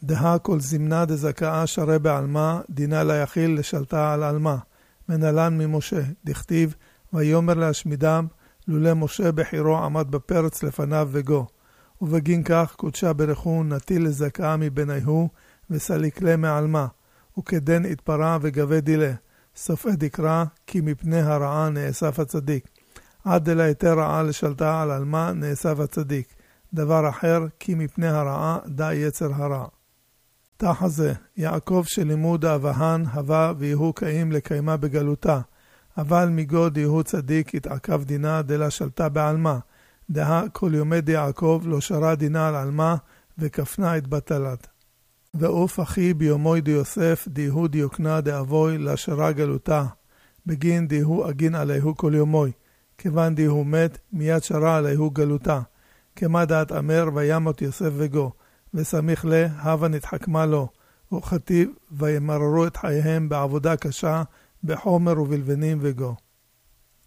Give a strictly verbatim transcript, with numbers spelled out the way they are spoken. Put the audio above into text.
דהה כל זמנה דזכאה שרה בעלמה, דינה לה יחיל לשלטה על עלמה. מנהלן ממשה, דכתיב, ויומר להשמידם, לולא משה בחירו עמד בפרץ לפניו וגו. ובגין כך קודשה ברכו נטיל לזכאה מבניהו, וסליק לה מעלמה. וכדן התפרע וגבה דילה. סוף עד יקרא, כי מפני הרעה נאסף הצדיק. עד אלה היתר רעה לשלטה על עלמה נאסף הצדיק. דבר אחר, כי מפני הרעה די יצר הרע. תח הזה, יעקב שלימוד אבהן הווה ויהו קיים לקיימה בגלותה. אבל מגוד יהו צדיק התעכב דינה דלה שלטה בעלמה. דהה כל יומד יעקב לא שרה דינה על עלמה וכפנה את בטלת. ואוף אחי ביומוי דיוסף דיהו דיוקנה דאבוי לשרה גלותה. בגין דיהו אגין עליהו כל יומוי. כיוון דיהו מת מיד שרה עליהו גלותה. כמה דעת אמר וימות יוסף וגו. וסמיך לה הווה נתחכמה לו. וכתיב וימררו את חייהם בעבודה קשה בחומר ובלבנים וגו.